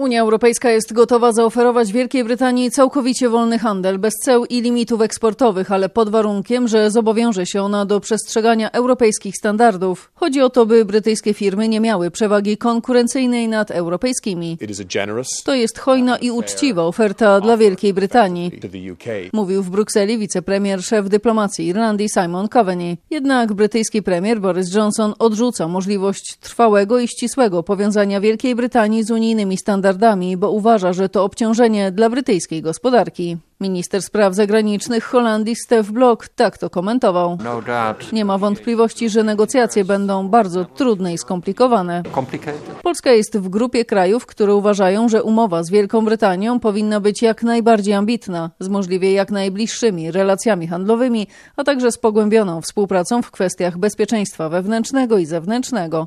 Unia Europejska jest gotowa zaoferować Wielkiej Brytanii całkowicie wolny handel, bez ceł i limitów eksportowych, ale pod warunkiem, że zobowiąże się ona do przestrzegania europejskich standardów. Chodzi o to, by brytyjskie firmy nie miały przewagi konkurencyjnej nad europejskimi. To jest hojna i uczciwa oferta dla Wielkiej Brytanii, mówił w Brukseli wicepremier szef dyplomacji Irlandii Simon Coveney. Jednak brytyjski premier Boris Johnson odrzuca możliwość trwałego i ścisłego powiązania Wielkiej Brytanii z unijnymi standardami, bo uważa, że to obciążenie dla brytyjskiej gospodarki. Minister spraw zagranicznych Holandii Stef Blok tak to komentował. Nie ma wątpliwości, że negocjacje będą bardzo trudne i skomplikowane. Polska jest w grupie krajów, które uważają, że umowa z Wielką Brytanią powinna być jak najbardziej ambitna, z możliwie jak najbliższymi relacjami handlowymi, a także z pogłębioną współpracą w kwestiach bezpieczeństwa wewnętrznego i zewnętrznego.